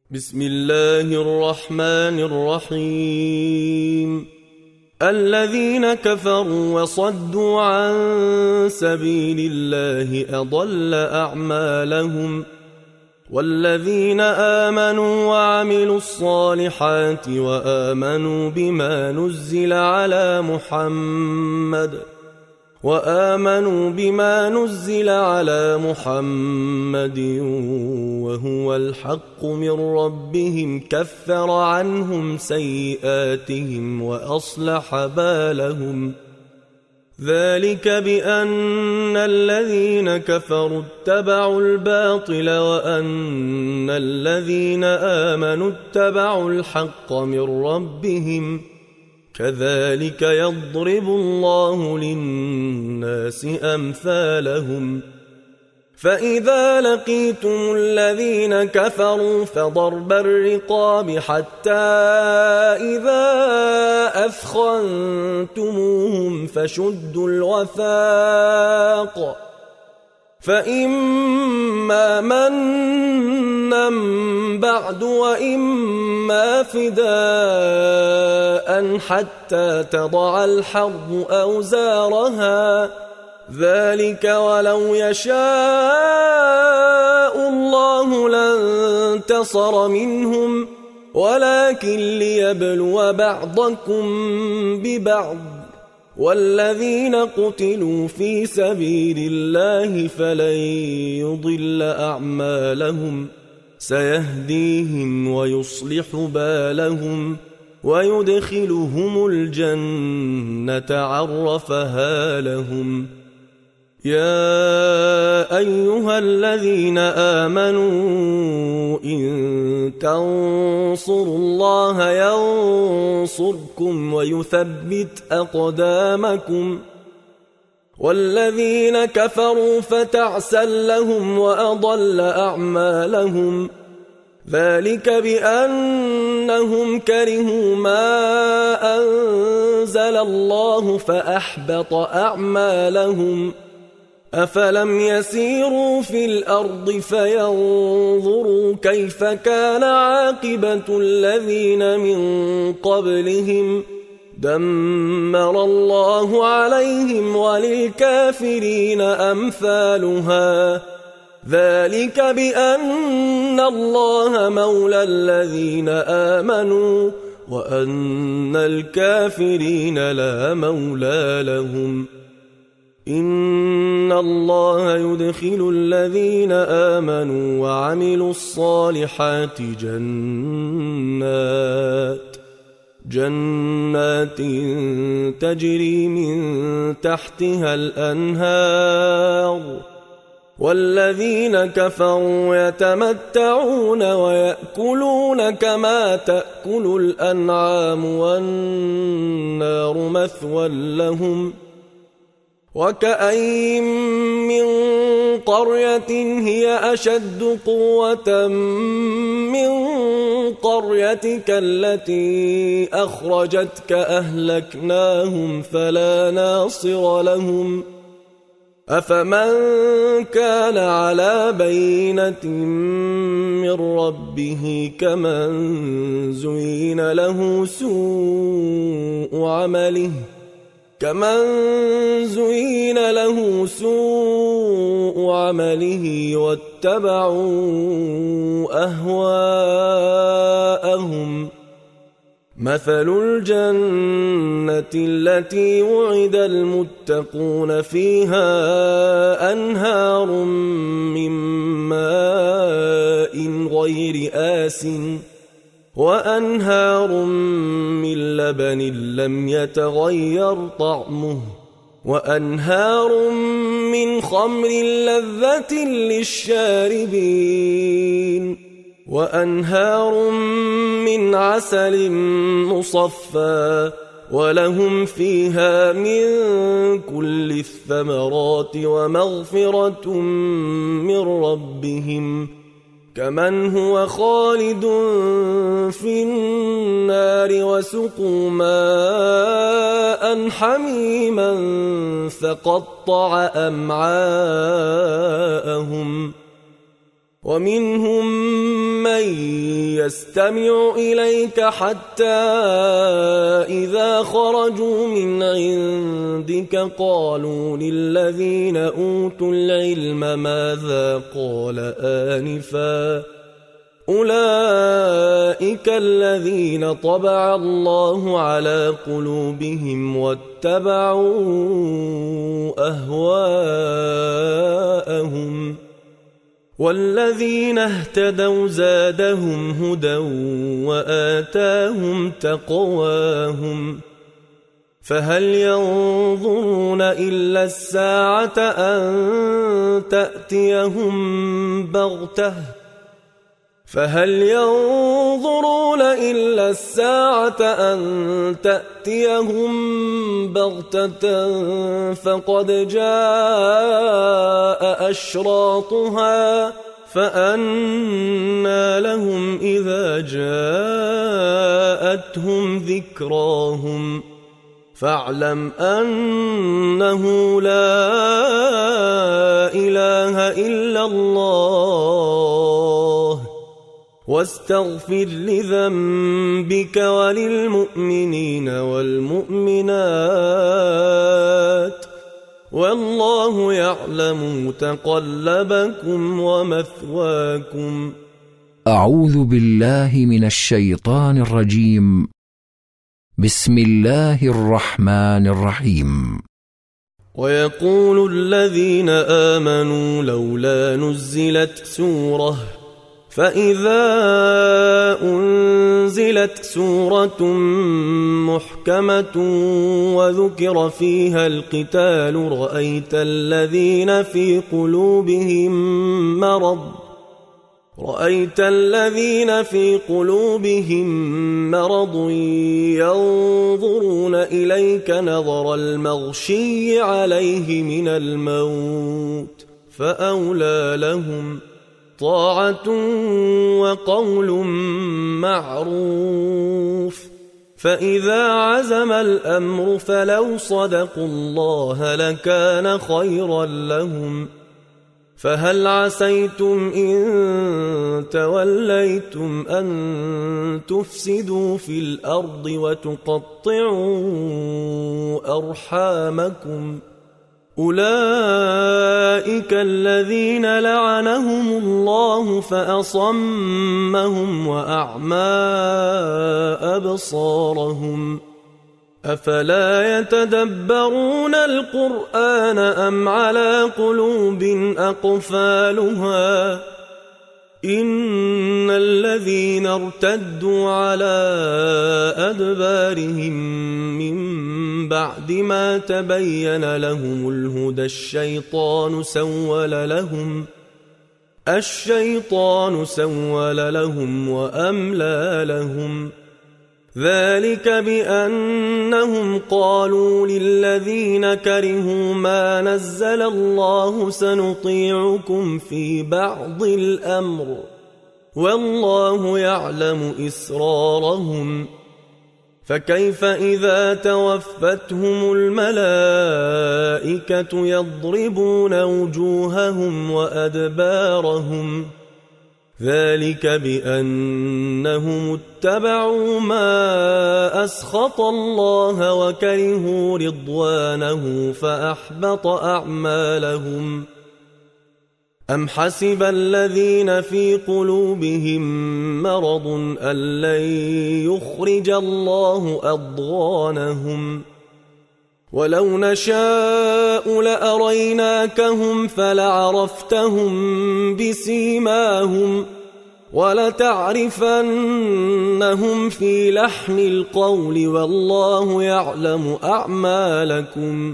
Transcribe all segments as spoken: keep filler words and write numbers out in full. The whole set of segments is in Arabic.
بسم الله الرحمن الرحيم. الذين كفروا وصدوا عن سبيل الله أضل أعمالهم، والذين آمنوا وعملوا الصالحات وآمنوا بما نزل على محمد وآمنوا بما نزل على محمد وهو الحق من ربهم كفر عنهم سيئاتهم وأصلح بالهم. ذلك بأن الذين كفروا اتبعوا الباطل وأن الذين آمنوا اتبعوا الحق من ربهم، كذلك يضرب الله للناس أمثالهم. فإذا لقيتم الذين كفروا فضرب الرقاب حتى إذا أثخنتموهم فشدوا الوثاق، فإما منا بعد وإما فداء حتى تضع الحرب أوزارها، ذلك ولو يشاء الله لانتصر منهم ولكن ليبلو بعضكم ببعض، والذين قتلوا في سبيل الله فلن يضل أعمالهم، سيهديهم ويصلح بالهم ويدخلهم الجنة عرفها لهم. يا أيها الذين آمنوا إن تنصروا الله ينصركم ويثبت أقدامكم، والذين كفروا فتعسا لهم وأضل أعمالهم. ذلك بأنهم كرهوا ما أنزل الله فأحبط أعمالهم. أفلم يسيروا في الأرض فينظروا كيف كان عاقبة الذين من قبلهم، دمر الله عليهم وللكافرين أمثالها. ذلك بأن الله مولى الذين آمنوا وأن الكافرين لا مولى لهم. إن الله يدخل الذين آمنوا وعملوا الصالحات جنات جنات تجري من تحتها الأنهار، والذين كفروا يتمتعون ويأكلون كما تأكل الأنعام والنار مثوى لهم. وكأين من قرية هي أشد قوة من قريتك التي أخرجتك أهلكناهم فلا ناصر لهم. أفمن كان على بينة من ربه كمن زين له سوء عمله كمن زين له سوء عمله واتبعوا أهواءهم. مثل الجنة التي وعد المتقون فيها أنهار من ماء غير آسٍ وأنهار من لبن لم يتغير طعمه وأنهار من خمر لذة للشاربين وأنهار من عسل مصفى ولهم فيها من كل الثمرات ومغفرة من ربهم كمن هو خالد في النار وسقوا ماء حميما فقطع أمعاءهم ومنهم من يستمع إليك حتى إذا خرجوا من عندك قالوا للذين أوتوا العلم ماذا قال آنفا أولئك الذين طبع الله على قلوبهم واتبعوا أهواءهم والذين اهتدوا زادهم هدى وآتاهم تقواهم فهل ينظرون إلا الساعة أن تأتيهم بغتة فهل ينظرون إلا الساعة أن تأتيهم بغتة فقد جاء أشراطها فأنى لهم إذا جاءتهم ذكراهم فاعلم أنه لا إله إلا الله واستغفر لذنبك وللمؤمنين والمؤمنات والله يعلم متقلبكم ومثواكم. أعوذ بالله من الشيطان الرجيم. بسم الله الرحمن الرحيم. ويقول الذين آمنوا لولا نزلت سورة فإذا أنزلت سورة محكمة وذكر فيها القتال رأيت الذين في قلوبهم مرض رأيت الذين في قلوبهم مرض ينظرون إليك نظر المغشي عليه من الموت فأولى لهم طاعة وقول معروف فإذا عزم الأمر فلو صدقوا الله لكان خيرا لهم فهل عسيتم إن توليتم أن تفسدوا في الأرض وتقطعوا أرحامكم أولئك الذين لعنهم الله فأصمهم وأعمى أبصارهم أفلا يتدبرون القرآن أم على قلوب أقفالها إن الذين ارتدوا على أدبارهم من بعد ما تبين لهم الهدى الشيطان سول لهم الشيطان سول لهم وأملى لهم ذلك بأنهم قالوا للذين كرهوا ما نزل الله سنطيعكم في بعض الأمر والله يعلم إسرارهم فكيف إذا توفتهم الملائكة يضربون وجوههم وأدبارهم ذلك بأنهم اتبعوا ما أسخط الله وكرهوا رضوانه فأحبط أعمالهم أم حسب الذين في قلوبهم مرض أن لن يخرج الله أضغانهم ولو نشاء لأريناكهم فلعرفتهم بسيماهم ولتعرفنهم في لحن القول والله يعلم أعمالكم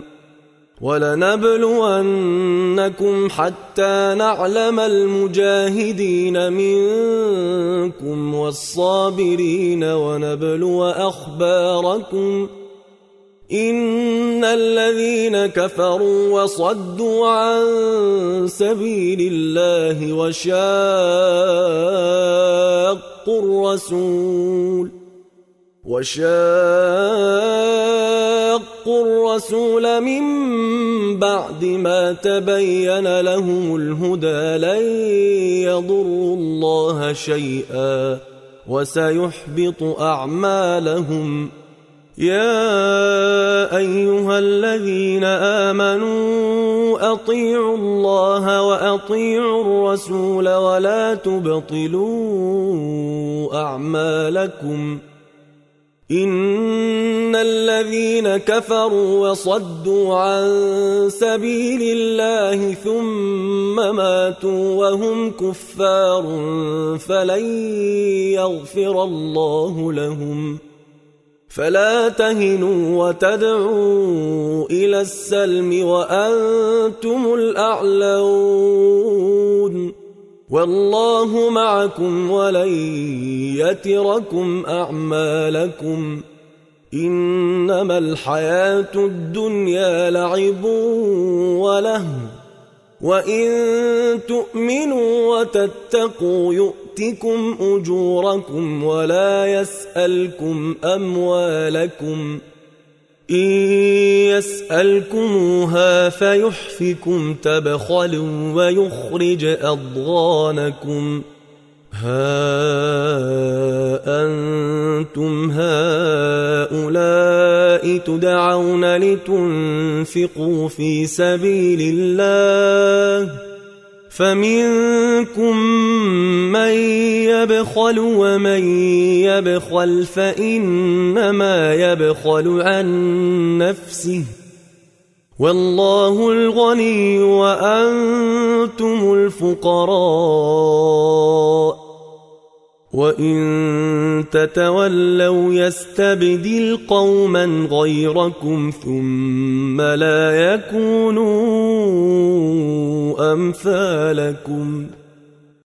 ولنبلونكم حتى نعلم المجاهدين منكم والصابرين ونبلو أخباركم إن الذين كفروا وصدوا عن سبيل الله وشاقوا الرسول وشاقوا الرسول من بعد ما تبين لهم الهدى لن يضروا الله شيئا وسيحبط أعمالهم. يا أيها الذين آمنوا أطيعوا الله وأطيعوا الرسول ولا تبطلوا أعمالكم. إن الذين كفروا وصدوا عن سبيل الله ثم ماتوا وهم كفار فلن يغفر الله لهم. فلا تهنوا وتدعوا إلى السلم وأنتم الأعلون والله معكم ولن يتركم أعمالكم. إنما الحياة الدنيا لعب ولهو وإن تؤمنوا وتتقوا يؤتكم أجوركم ولا يسألكم أموالكم. إن يسألكموها فيحفكم تبخلوا ويخرج أضغانكم. ها أنتم هؤلاء تدعون لتنفقوا في سبيل الله فمنكم من يبخل ومن يبخل فإنما يبخل عن نفسه والله الغني وأنتم الفقراء وإن تتولوا يستبدل قوما غيركم ثم لا يكونوا أمثالكم.